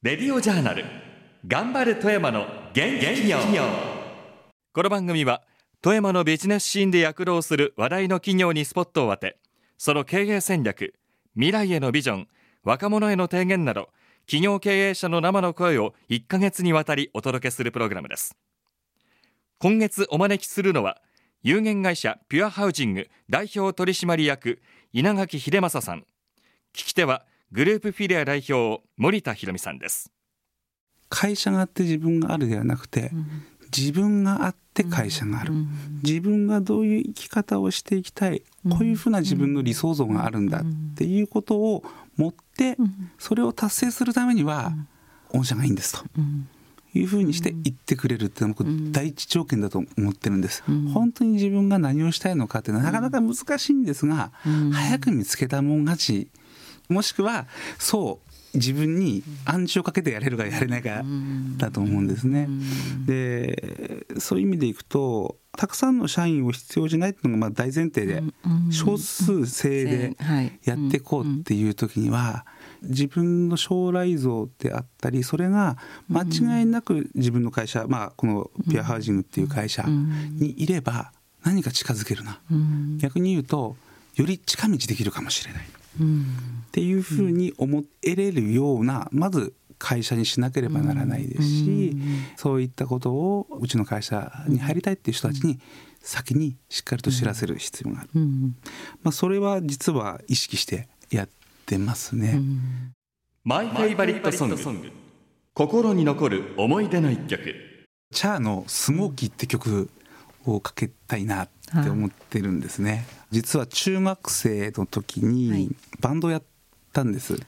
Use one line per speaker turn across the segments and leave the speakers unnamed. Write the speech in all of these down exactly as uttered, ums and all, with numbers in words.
レディオジャーナル頑張る富山の元気企業。この番組は富山のビジネスシーンで躍動する話題の企業にスポットを当て、その経営戦略、未来へのビジョン、若者への提言など企業経営者の生の声をいっかげつにわたりお届けするプログラムです。今月お招きするのは有限会社ピュアハウジング代表取締役稲垣秀正さん。聞き手はグループフィリア代表森田博美さんです。
会社があって自分があるではなくて、うん、自分があって会社がある、うん、自分がどういう生き方をしていきたい、うん、こういうふうな自分の理想像があるんだっていうことを持って、うん、それを達成するためには、うん、御社がいいんですと、うんいうふうにして言ってくれるっていうのは僕第一条件だと思ってるんです、うん、本当に自分が何をしたいのかっていうのはなかなか難しいんですが、うん、早く見つけたもん勝ち、もしくはそう自分に暗示をかけてやれるかやれないかだと思うんですね、うん、でそういう意味でいくとたくさんの社員を必要じゃないっていうのがまあ大前提で、少数制でやっていこうっていう時には自分の将来像であったり、それが間違いなく自分の会社、まあ、このピュアハウジングっていう会社にいれば何か近づけるな、逆に言うとより近道できるかもしれないっていうふうに思えれるようなまず会社にしなければならないですし、そういったことをうちの会社に入りたいっていう人たちに先にしっかりと知らせる必要がある、まあ、それは実は意識してやってますね。
マイフェイバリットソング、心に残る思い出の一曲。
チャーのスモーキーって曲をかけたいなって思ってるんですね。実は中学生の時にバンドやったんです、はい、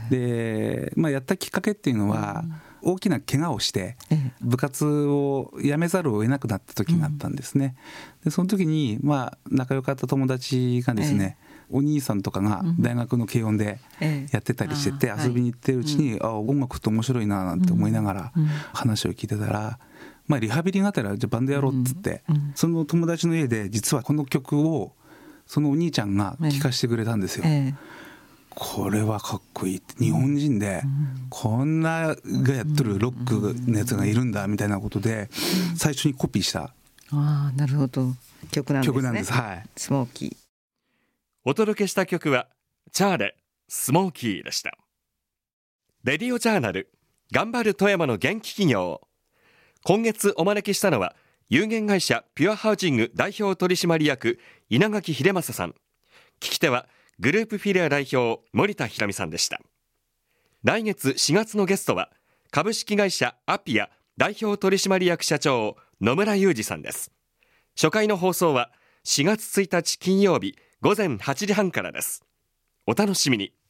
で、まあ、やったきっかけっていうのは、うん、大きな怪我をして部活を辞めざるを得なくなった時があったんですね、うん、でその時に、まあ、仲良かった友達がですね、ええ、お兄さんとかが大学の軽音でやってたりしてて、ええ、遊びに行ってるうちに、はい、あ音楽って面白いななんて思いながら話を聞いてたら、まあ、リハビリがあったらじゃあバンドやろうっつって、うんうん、その友達の家で実はこの曲をそのお兄ちゃんが聴かせてくれたんですよ、ええ、これはかっこいいって、日本人でこんながやってるロックのやつがいるんだみたいなことで最初にコピーした、
ああなるほど曲なんですね。
曲なんです、はい、
スモーキー。
お届けした曲はチャーレスモーキーでした。レディオジャーナル頑張る富山の元気企業。今月お招きしたのは有限会社ピュアハウジング代表取締役稲垣秀正さん。聞き手はグループフィリア代表森田博美さんでした。来月しがつのゲストは株式会社アピア代表取締役社長野村裕二さんです。初回の放送はしがつついたち金曜日ごぜんはちじはんからです。お楽しみに。